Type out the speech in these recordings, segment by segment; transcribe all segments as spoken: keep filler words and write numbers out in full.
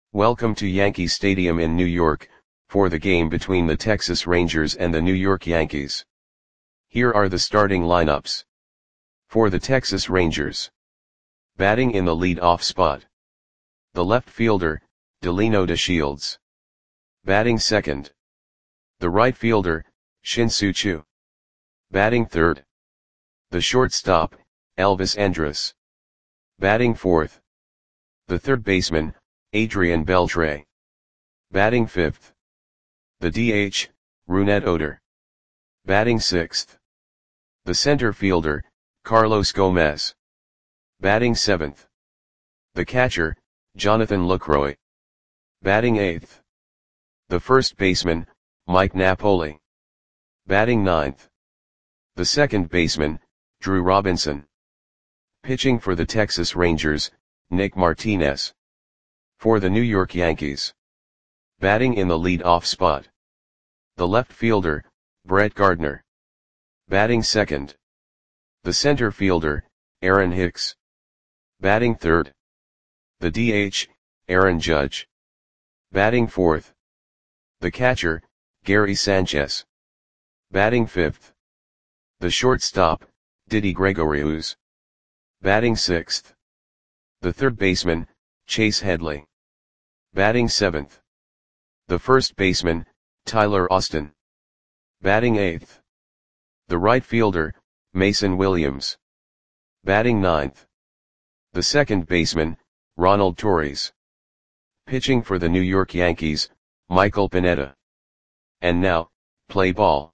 Welcome to Yankee Stadium in New York, for the game between the Texas Rangers and the New York Yankees. Here are the starting lineups. For the Texas Rangers. Batting in the lead-off spot. The left fielder, Delino DeShields. Batting second. The right fielder, Shin-Soo Choo. Batting third. The shortstop, Elvis Andrus. Batting fourth. The third baseman, Adrian Beltre. Batting fifth. The D H, Rougned Odor. Batting sixth. The center fielder, Carlos Gomez. Batting seventh. The catcher, Jonathan Lucroy. Batting eighth. The first baseman, Mike Napoli. Batting ninth. The second baseman, Drew Robinson. Pitching for the Texas Rangers, Nick Martinez. For the New York Yankees. Batting in the lead-off spot. The left fielder, Brett Gardner. Batting second. The center fielder, Aaron Hicks. Batting third. The D H, Aaron Judge. Batting fourth. The catcher, Gary Sanchez. Batting fifth. The shortstop, Didi Gregorius. Batting sixth. The third baseman, Chase Headley. Batting seventh. The first baseman, Tyler Austin. Batting eighth. The right fielder, Mason Williams. Batting ninth. The second baseman, Ronald Torres. Pitching for the New York Yankees, Michael Pineda. And now, play ball.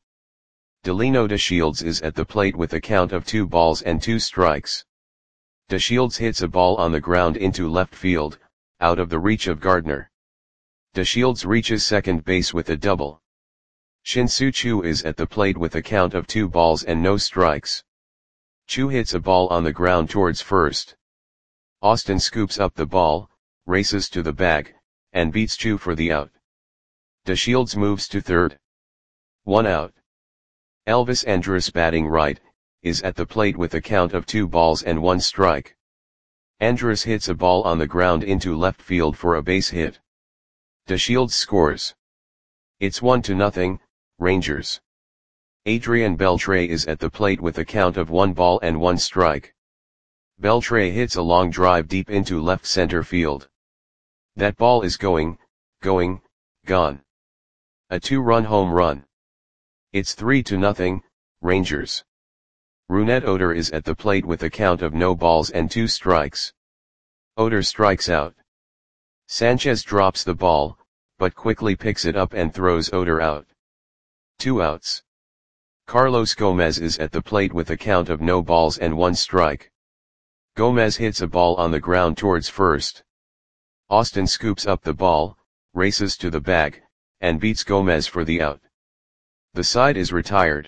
Delino DeShields is at the plate with a count of two balls and two strikes. DeShields hits a ball on the ground into left field, out of the reach of Gardner. DeShields reaches second base with a double. Shin-Soo Choo is at the plate with a count of two balls and no strikes. Choo hits a ball on the ground towards first. Austin scoops up the ball, races to the bag, and beats Choo for the out. DeShields moves to third. One out. Elvis Andrus, batting right, is at the plate with a count of two balls and one strike. Andrus hits a ball on the ground into left field for a base hit. DeShields scores. It's one to nothing, Rangers. Adrian Beltre is at the plate with a count of one ball and one strike. Beltre hits a long drive deep into left center field. That ball is going, going, gone. A two-run home run. It's three to nothing, Rangers. Rougned Odor is at the plate with a count of no balls and two strikes. Odor strikes out. Sanchez drops the ball, but quickly picks it up and throws Odor out. Two outs. Carlos Gomez is at the plate with a count of no balls and one strike. Gomez hits a ball on the ground towards first. Austin scoops up the ball, races to the bag, and beats Gomez for the out. The side is retired.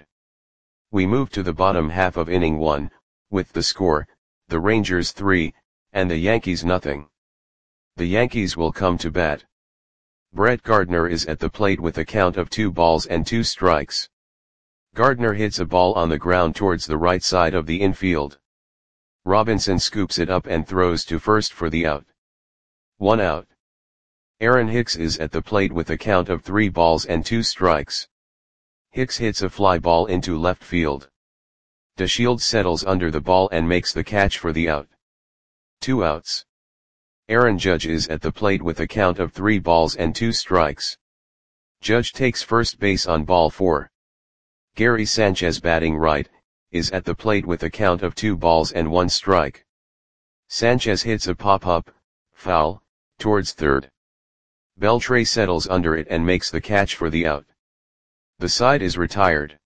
We move to the bottom half of inning one, with the score, the Rangers three, and the Yankees nothing. The Yankees will come to bat. Brett Gardner is at the plate with a count of two balls and two strikes. Gardner hits a ball on the ground towards the right side of the infield. Robinson scoops it up and throws to first for the out. One out. Aaron Hicks is at the plate with a count of three balls and two strikes. Hicks hits a fly ball into left field. DeShields settles under the ball and makes the catch for the out. Two outs. Aaron Judge is at the plate with a count of three balls and two strikes. Judge takes first base on ball four. Gary Sanchez, batting right, is at the plate with a count of two balls and one strike. Sanchez hits a pop-up, foul, towards third. Beltre settles under it and makes the catch for the out. The side is retired.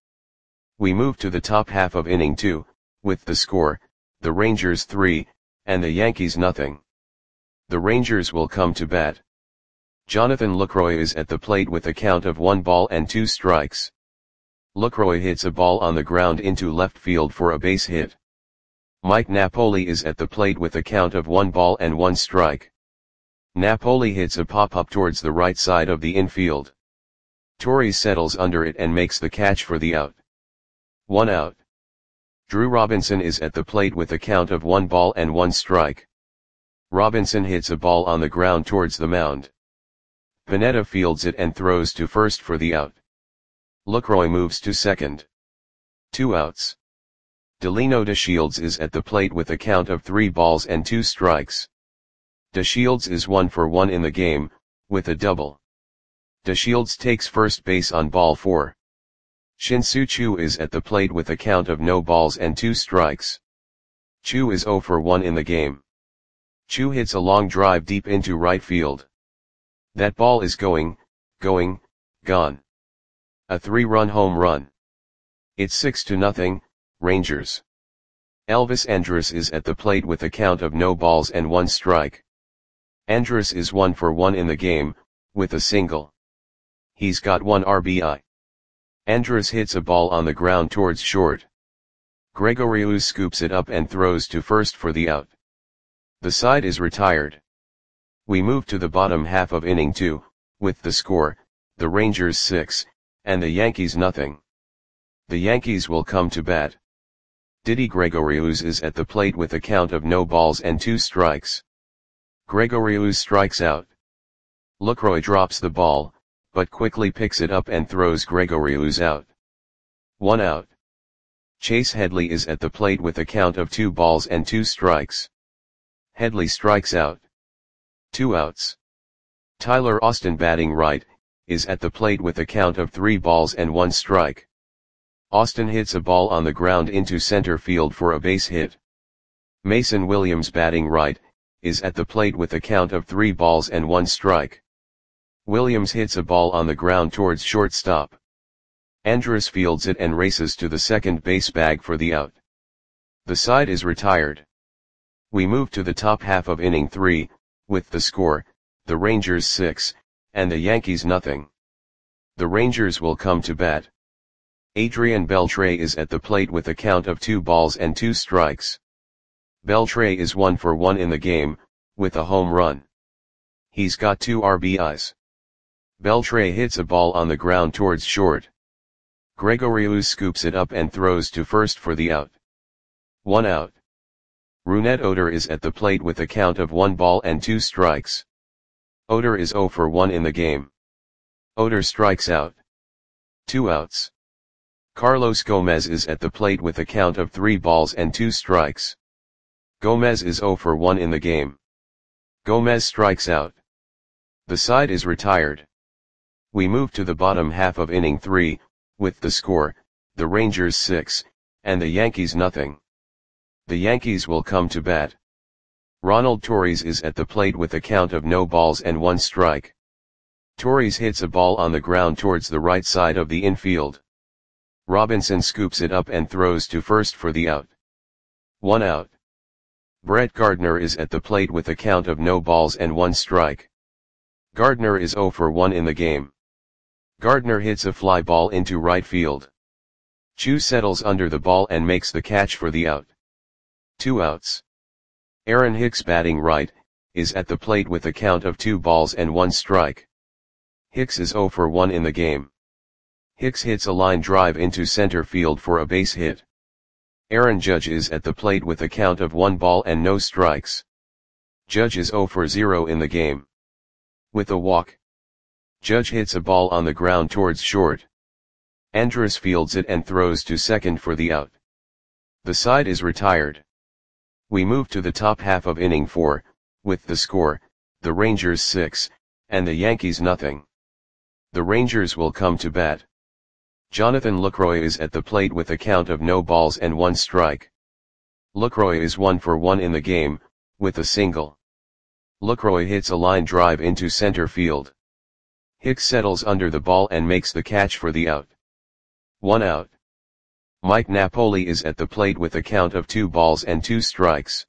We move to the top half of inning two, with the score, the Rangers three, and the Yankees nothing. The Rangers will come to bat. Jonathan Lucroy is at the plate with a count of one ball and two strikes. Lucroy hits a ball on the ground into left field for a base hit. Mike Napoli is at the plate with a count of one ball and one strike. Napoli hits a pop-up towards the right side of the infield. Torres settles under it and makes the catch for the out. One out. Drew Robinson is at the plate with a count of one ball and one strike. Robinson hits a ball on the ground towards the mound. Pineda fields it and throws to first for the out. Lucroy moves to second. Two outs. Delino DeShields is at the plate with a count of three balls and two strikes. DeShields is one for one in the game, with a double. DeShields takes first base on ball four. Shin-Soo Choo is at the plate with a count of no balls and two strikes. Choo is zero for one in the game. Choo hits a long drive deep into right field. That ball is going, going, gone. A three-run home run. It's six to nothing, Rangers. Elvis Andrus is at the plate with a count of no balls and one strike. Andrus is one for one in the game, with a single. He's got one R B I. Andrus hits a ball on the ground towards short. Gregoriou scoops it up and throws to first for the out. The side is retired. We move to the bottom half of inning two, with the score, the Rangers six, and the Yankees nothing. The Yankees will come to bat. Didi Gregoriou is at the plate with a count of no balls and two strikes. Gregoriou strikes out. Lucroy drops the ball, but quickly picks it up and throws Gregoriou out. One out. Chase Headley is at the plate with a count of two balls and two strikes. Headley strikes out. Two outs. Tyler Austin, batting right, is at the plate with a count of three balls and one strike. Austin hits a ball on the ground into center field for a base hit. Mason Williams, batting right, is at the plate with a count of three balls and one strike. Williams hits a ball on the ground towards shortstop. Andrus fields it and races to the second base bag for the out. The side is retired. We move to the top half of inning three, with the score, the Rangers six, and the Yankees nothing. The Rangers will come to bat. Adrian Beltre is at the plate with a count of two balls and two strikes. Beltre is one for one in the game, with a home run. He's got two R B Is. Beltre hits a ball on the ground towards short. Gregoriou scoops it up and throws to first for the out. One out. Rougned Odor is at the plate with a count of one ball and two strikes. Odor is zero for one in the game. Odor strikes out. Two outs. Carlos Gomez is at the plate with a count of three balls and two strikes. Gomez is zero for one in the game. Gomez strikes out. The side is retired. We move to the bottom half of inning three, with the score, the Rangers six, and the Yankees nothing. The Yankees will come to bat. Ronald Torres is at the plate with a count of no balls and one strike. Torres hits a ball on the ground towards the right side of the infield. Robinson scoops it up and throws to first for the out. One out. Brett Gardner is at the plate with a count of no balls and one strike. Gardner is zero for one in the game. Gardner hits a fly ball into right field. Choo settles under the ball and makes the catch for the out. Two outs. Aaron Hicks, batting right, is at the plate with a count of two balls and one strike. Hicks is zero for one in the game. Hicks hits a line drive into center field for a base hit. Aaron Judge is at the plate with a count of one ball and no strikes. Judge is zero for zero in the game. With a walk. Judge hits a ball on the ground towards short. Andrus fields it and throws to second for the out. The side is retired. We move to the top half of inning four, with the score, the Rangers six, and the Yankees nothing. The Rangers will come to bat. Jonathan Lucroy is at the plate with a count of no balls and one strike. Lucroy is one for one in the game, with a single. Lucroy hits a line drive into center field. Hicks settles under the ball and makes the catch for the out. One out. Mike Napoli is at the plate with a count of two balls and two strikes.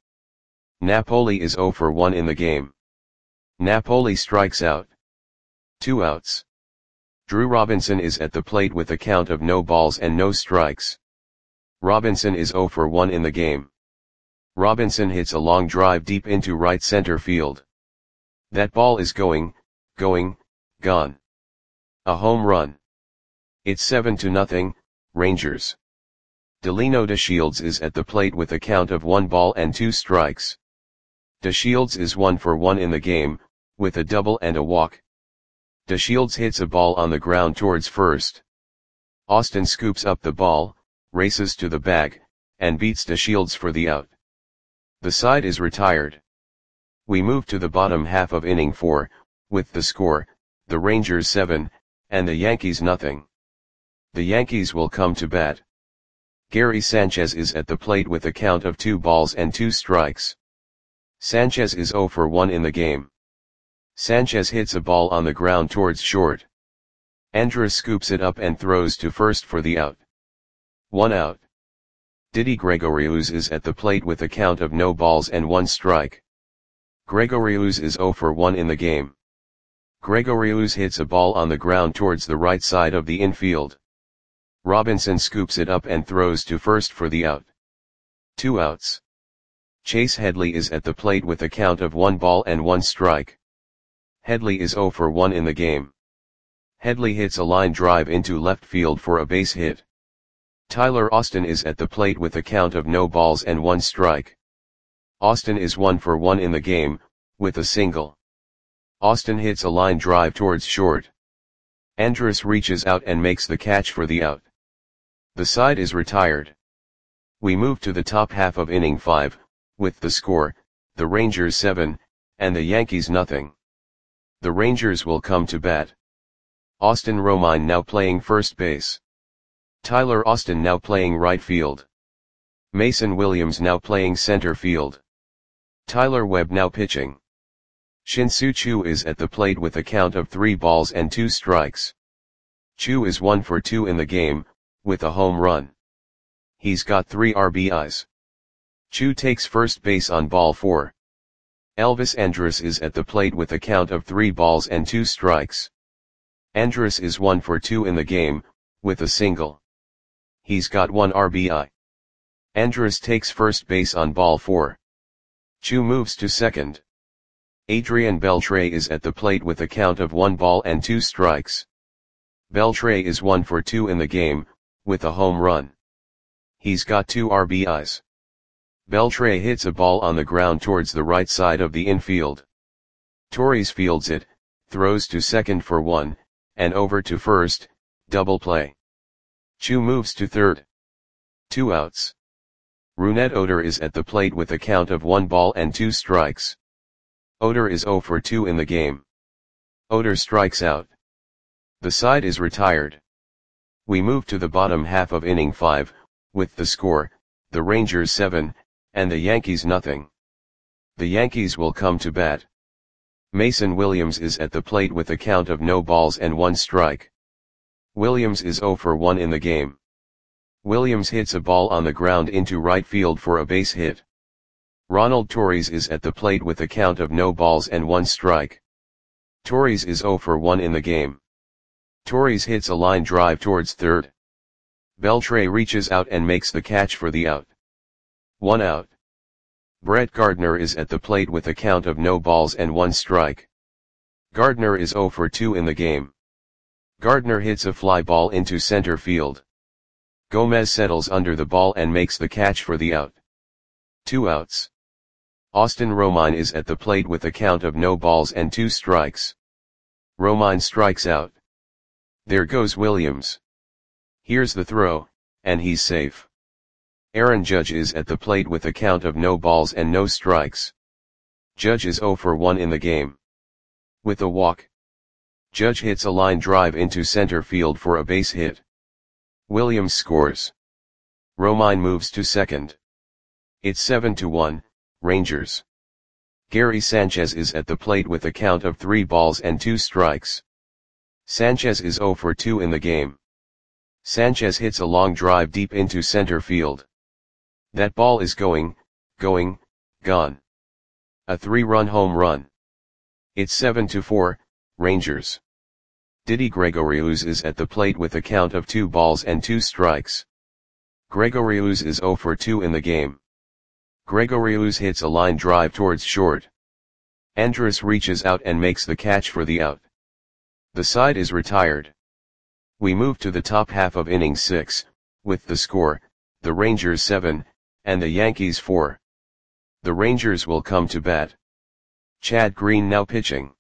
Napoli is zero for one in the game. Napoli strikes out. Two outs. Drew Robinson is at the plate with a count of no balls and no strikes. Robinson is zero for one in the game. Robinson hits a long drive deep into right center field. That ball is going, going, gone. A home run. It's seven to nothing, Rangers. Delino DeShields is at the plate with a count of one ball and two strikes. DeShields is one for one in the game, with a double and a walk. DeShields hits a ball on the ground towards first. Austin scoops up the ball, races to the bag, and beats DeShields for the out. The side is retired. We move to the bottom half of inning four, with the score, the Rangers seven, and the Yankees nothing. The Yankees will come to bat. Gary Sanchez is at the plate with a count of two balls and two strikes. Sanchez is zero for one in the game. Sanchez hits a ball on the ground towards short. Andrus scoops it up and throws to first for the out. One out. Didi Gregorius is at the plate with a count of no balls and one strike. Gregorius is zero for one in the game. Gregorius hits a ball on the ground towards the right side of the infield. Robinson scoops it up and throws to first for the out. Two outs. Chase Headley is at the plate with a count of one ball and one strike. Headley is zero for one in the game. Headley hits a line drive into left field for a base hit. Tyler Austin is at the plate with a count of no balls and one strike. Austin is one for one in the game, with a single. Austin hits a line drive towards short. Andrus reaches out and makes the catch for the out. The side is retired. We move to the top half of inning five, with the score, the Rangers seven, and the Yankees nothing. The Rangers will come to bat. Austin Romine now playing first base. Tyler Austin now playing right field. Mason Williams now playing center field. Tyler Webb now pitching. Shin-Soo Choo is at the plate with a count of three balls and two strikes. Choo is one for two in the game, with a home run. He's got three R B Is. Choo takes first base on ball four. Elvis Andrus is at the plate with a count of three balls and two strikes. Andrus is one for two in the game, with a single. He's got one R B I. Andrus takes first base on ball four. Choo moves to second. Adrian Beltre is at the plate with a count of one ball and two strikes. Beltre is one for two in the game, with a home run. He's got two R B Is. Beltre hits a ball on the ground towards the right side of the infield. Torres fields it, throws to second for one, and over to first, double play. Choo moves to third. Two outs. Rougned Odor is at the plate with a count of one ball and two strikes. Odor is zero for two in the game. Odor strikes out. The side is retired. We move to the bottom half of inning five, with the score, the Rangers seven, and the Yankees nothing. The Yankees will come to bat. Mason Williams is at the plate with a count of no balls and one strike. Williams is zero for one in the game. Williams hits a ball on the ground into right field for a base hit. Ronald Torres is at the plate with a count of no balls and one strike. Torres is zero for one in the game. Torres hits a line drive towards third. Beltre reaches out and makes the catch for the out. One out. Brett Gardner is at the plate with a count of no balls and one strike. Gardner is zero for two in the game. Gardner hits a fly ball into center field. Gomez settles under the ball and makes the catch for the out. Two outs. Austin Romine is at the plate with a count of no balls and two strikes. Romine strikes out. There goes Williams. Here's the throw, and he's safe. Aaron Judge is at the plate with a count of no balls and no strikes. Judge is zero for one in the game. With a walk. Judge hits a line drive into center field for a base hit. Williams scores. Romine moves to second. It's seven to one, Rangers. Gary Sanchez is at the plate with a count of three balls and two strikes. Sanchez is zero for two in the game. Sanchez hits a long drive deep into center field. That ball is going, going, gone. A three-run home run. It's seven to four, Rangers. Didi Gregorius is at the plate with a count of two balls and two strikes. Gregorius is zero for two in the game. Gregorius hits a line drive towards short. Andrus reaches out and makes the catch for the out. The side is retired. We move to the top half of inning six, with the score, the Rangers seven, and the Yankees four. The Rangers will come to bat. Chad Green now pitching.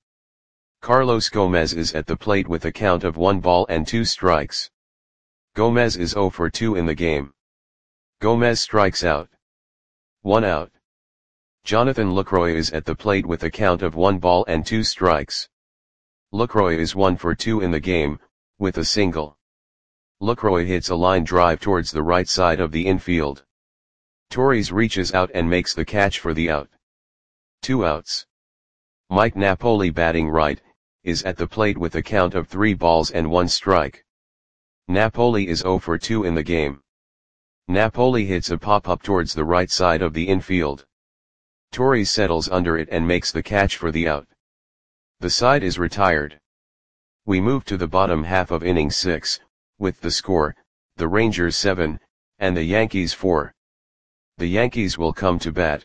Carlos Gomez is at the plate with a count of one ball and two strikes. Gomez is zero for two in the game. Gomez strikes out. One out. Jonathan Lucroy is at the plate with a count of one ball and two strikes. Lucroy is one for two in the game, with a single. Lucroy hits a line drive towards the right side of the infield. Torres reaches out and makes the catch for the out. Two outs. Mike Napoli, batting right, is at the plate with a count of three balls and one strike. Napoli is zero for two in the game. Napoli hits a pop-up towards the right side of the infield. Torres settles under it and makes the catch for the out. The side is retired. We move to the bottom half of inning six, with the score, the Rangers seven, and the Yankees four. The Yankees will come to bat.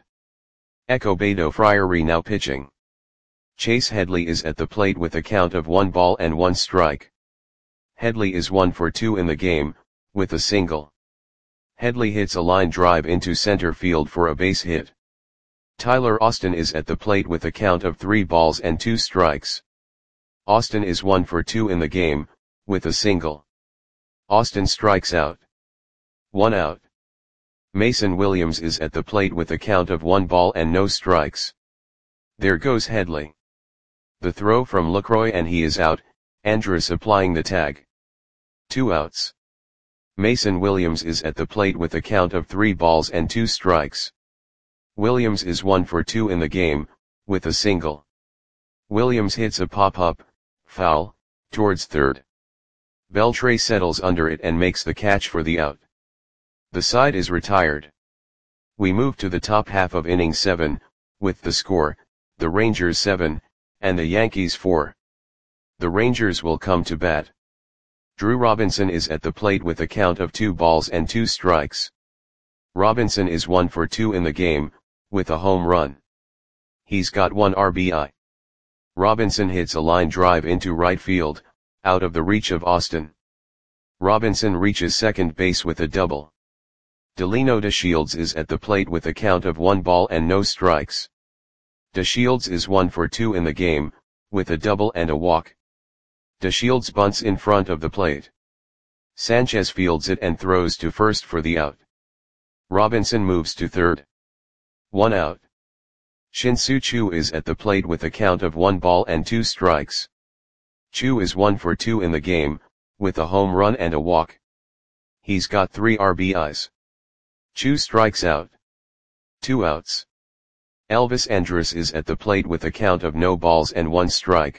Ecobedo Friary now pitching. Chase Headley is at the plate with a count of one ball and one strike. Headley is one for two in the game, with a single. Headley hits a line drive into center field for a base hit. Tyler Austin is at the plate with a count of three balls and two strikes. Austin is one for two in the game, with a single. Austin strikes out. One out. Mason Williams is at the plate with a count of one ball and no strikes. There goes Headley. The throw from Lucroy and he is out, Andrus applying the tag. Two outs. Mason Williams is at the plate with a count of three balls and two strikes. Williams is one for two in the game, with a single. Williams hits a pop-up, foul, towards third. Beltre settles under it and makes the catch for the out. The side is retired. We move to the top half of inning seven, with the score, the Rangers seven, and the Yankees four. The Rangers will come to bat. Drew Robinson is at the plate with a count of two balls and two strikes. Robinson is one for two in the game, with a home run. He's got one R B I. Robinson hits a line drive into right field, out of the reach of Austin. Robinson reaches second base with a double. Delino DeShields is at the plate with a count of one ball and no strikes. DeShields is one for two in the game, with a double and a walk. DeShields bunts in front of the plate. Sanchez fields it and throws to first for the out. Robinson moves to third. One out. Shin-Soo Choo is at the plate with a count of one ball and two strikes. Choo is one for two in the game, with a home run and a walk. He's got three R B Is. Choo strikes out. Two outs. Elvis Andrus is at the plate with a count of no balls and one strike.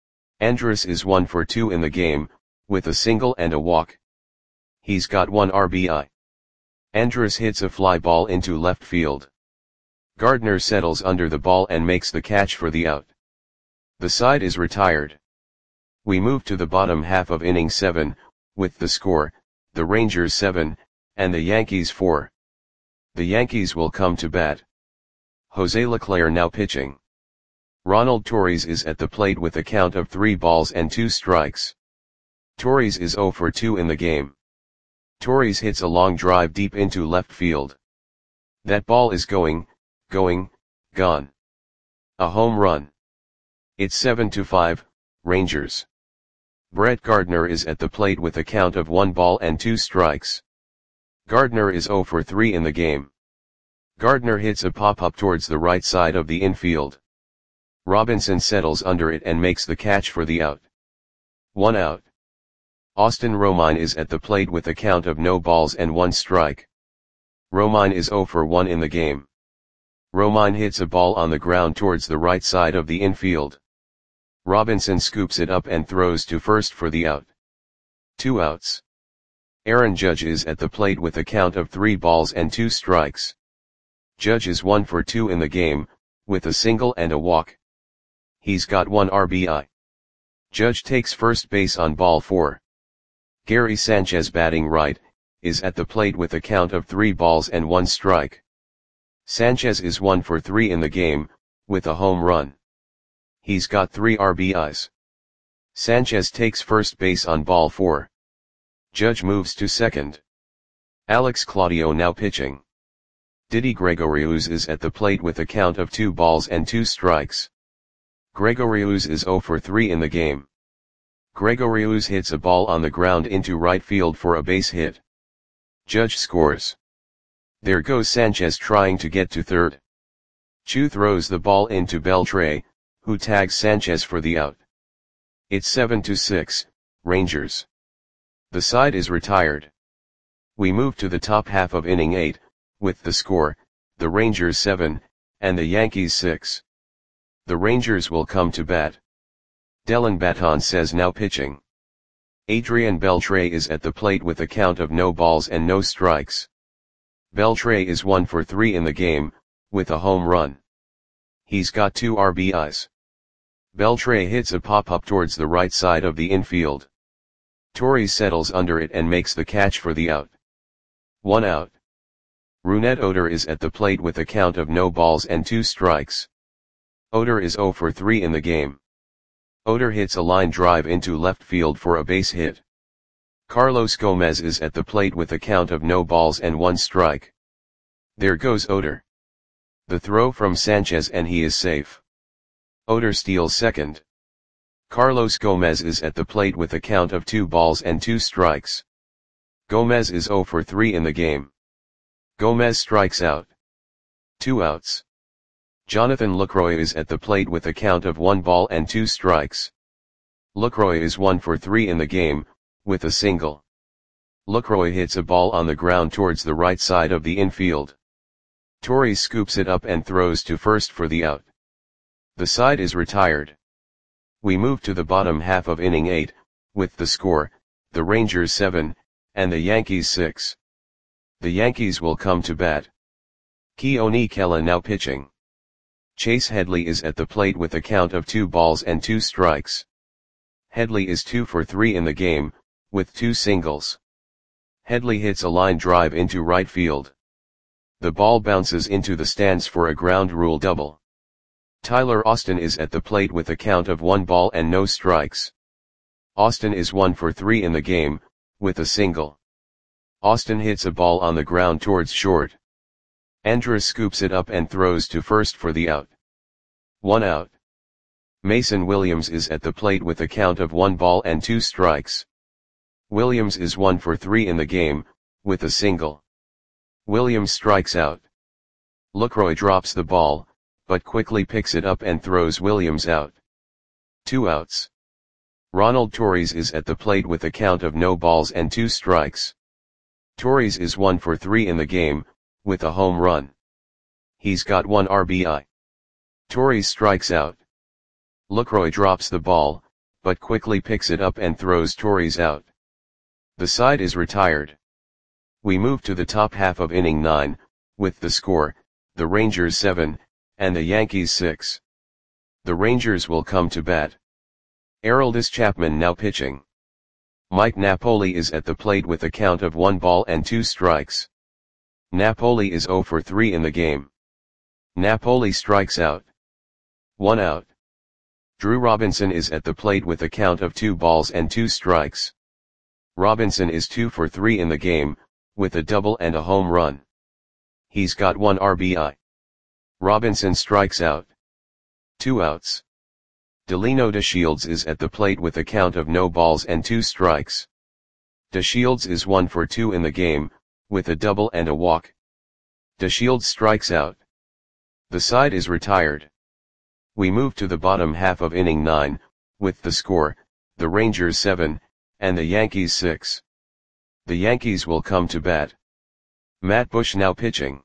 Andrus is one for two in the game, with a single and a walk. He's got one R B I. Andrus hits a fly ball into left field. Gardner settles under the ball and makes the catch for the out. The side is retired. We move to the bottom half of inning seven, with the score, the Rangers seven, and the Yankees four. The Yankees will come to bat. Jose Leclerc now pitching. Ronald Torres is at the plate with a count of three balls and two strikes. Torres is zero for two in the game. Torres hits a long drive deep into left field. That ball is going, going, gone. A home run. It's seven to five, Rangers. Brett Gardner is at the plate with a count of one ball and two strikes. Gardner is zero for three in the game. Gardner hits a pop-up towards the right side of the infield. Robinson settles under it and makes the catch for the out. One out. Austin Romine is at the plate with a count of no balls and one strike. Romine is zero for one in the game. Romine hits a ball on the ground towards the right side of the infield. Robinson scoops it up and throws to first for the out. Two outs. Aaron Judge is at the plate with a count of three balls and two strikes. Judge is one for two in the game, with a single and a walk. He's got one R B I. Judge takes first base on ball four. Gary Sanchez, batting right, is at the plate with a count of three balls and one strike. Sanchez is one for three in the game, with a home run. He's got three R B Is. Sanchez takes first base on ball four. Judge moves to second. Alex Claudio now pitching. Didi Gregorius is at the plate with a count of two balls and two strikes. Gregorius is zero for three in the game. Gregorius hits a ball on the ground into right field for a base hit. Judge scores. There goes Sanchez trying to get to third. Chu throws the ball into Beltre, who tags Sanchez for the out. It's seven to six, Rangers. The side is retired. We move to the top half of inning eight, with the score, the Rangers seven, and the Yankees six. The Rangers will come to bat. Dellin Baton says now pitching. Adrian Beltre is at the plate with a count of no balls and no strikes. Beltre is one for three in the game, with a home run. He's got two R B Is. Beltre hits a pop-up towards the right side of the infield. Torres settles under it and makes the catch for the out. One out. Rougned Odor is at the plate with a count of no balls and two strikes. Odor is zero for three in the game. Odor hits a line drive into left field for a base hit. Carlos Gomez is at the plate with a count of no balls and one strike. There goes Odor. The throw from Sanchez and he is safe. Odor steals second. Carlos Gomez is at the plate with a count of two balls and two strikes. Gomez is zero for three in the game. Gomez strikes out. Two outs. Jonathan Lucroy is at the plate with a count of one ball and two strikes. Lucroy is one for three in the game, with a single. Lucroy hits a ball on the ground towards the right side of the infield. Torres scoops it up and throws to first for the out. The side is retired. We move to the bottom half of inning eight, with the score, the Rangers seven, and the Yankees six. The Yankees will come to bat. Keone Kela now pitching. Chase Headley is at the plate with a count of two balls and two strikes. Headley is two for three in the game, with two singles. Headley hits a line drive into right field. The ball bounces into the stands for a ground rule double. Tyler Austin is at the plate with a count of one ball and no strikes. Austin is one for three in the game, with a single. Austin hits a ball on the ground towards short. Andrus scoops it up and throws to first for the out. One out. Mason Williams is at the plate with a count of one ball and two strikes. Williams is one for three in the game, with a single. Williams strikes out. Lucroy drops the ball, but quickly picks it up and throws Williams out. Two outs. Ronald Torres is at the plate with a count of no balls and two strikes. Torres is one for three in the game, with a home run. He's got one R B I. Torres strikes out. Lucroy drops the ball, but quickly picks it up and throws Torres out. The side is retired. We move to the top half of inning nine, with the score, the Rangers seven, and the Yankees six. The Rangers will come to bat. Aroldis Chapman now pitching. Mike Napoli is at the plate with a count of one ball and two strikes. Napoli is zero for three in the game. Napoli strikes out. One out. Drew Robinson is at the plate with a count of two balls and two strikes. Robinson is two for three in the game, with a double and a home run. He's got one R B I. Robinson strikes out. Two outs. Delino DeShields is at the plate with a count of no balls and two strikes. DeShields is one for two in the game, with a double and a walk. DeShields strikes out. The side is retired. We move to the bottom half of inning nine, with the score, the Rangers seven, and the Yankees six. The Yankees will come to bat. Matt Bush now pitching.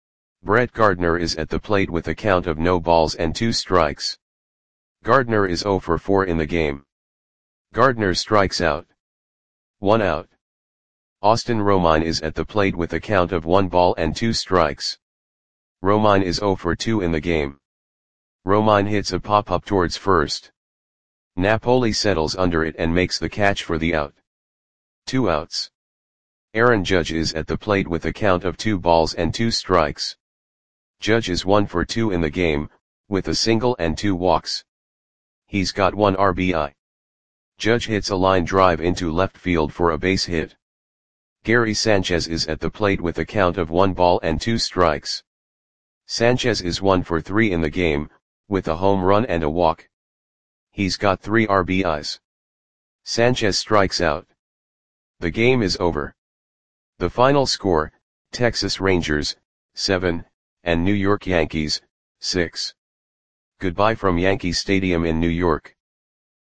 Brett Gardner is at the plate with a count of no balls and two strikes. Gardner is zero for four in the game. Gardner strikes out. One out. Austin Romine is at the plate with a count of one ball and two strikes. Romine is zero for two in the game. Romine hits a pop-up towards first. Napoli settles under it and makes the catch for the out. Two outs. Aaron Judge is at the plate with a count of two balls and two strikes. Judge is one for two in the game, with a single and two walks. He's got one R B I. Judge hits a line drive into left field for a base hit. Gary Sanchez is at the plate with a count of one ball and two strikes. Sanchez is one for three in the game, with a home run and a walk. He's got three R B Is. Sanchez strikes out. The game is over. The final score, Texas Rangers, seven, and New York Yankees, six. Goodbye from Yankee Stadium in New York.